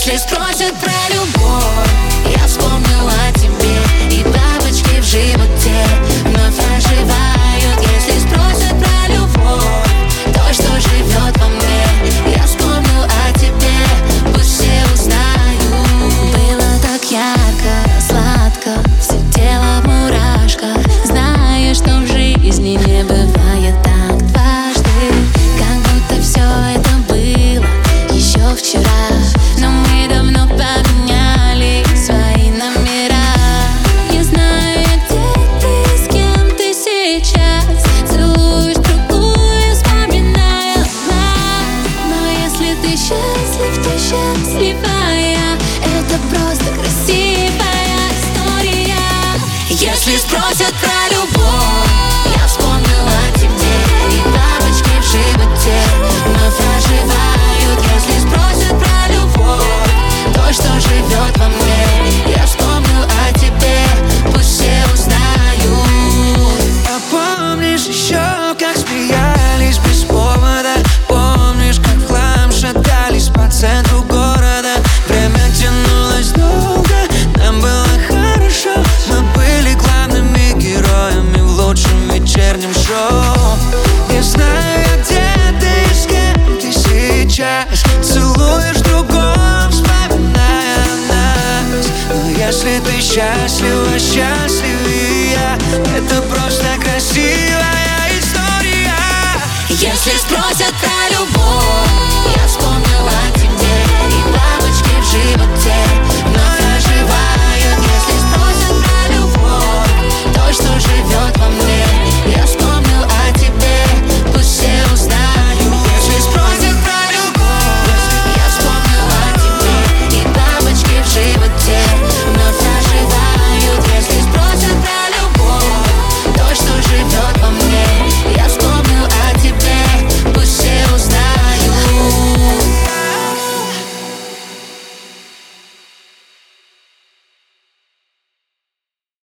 Если спросят про любовь, я вспомню о тебе, и бабочки в животе вновь оживают. Если спросят про любовь, то, что живет во мне, я вспомню о тебе, пусть все узнают. Было так ярко, сладко, все тело в мурашках, зная, что в жизни не бывает так дважды. Как будто все это было еще вчера, но мы давно поменяли свои номера. Не знаю, где ты, с кем ты сейчас, целуешь другую, вспоминая нас. Но если ты счастлив, то счастливая, это просто красивая история. Если спросят про любовь, я вспомню о тебе, и бабочки в животе вновь оживают. Если спросят про любовь, то, что живет во мне, я вспомню о тебе, пусть все узнают. А помнишь еще, как смеялись без повода? Помнишь, как в хлам шатались по центру города? Время тянулось долго, нам было хорошо, мы были главными героями в лучшем вечернем шоу. Не знаю, где ты, с кем ты сейчас, целуешь другого, вспоминая нас. Но если ты счастлива, счастливее, это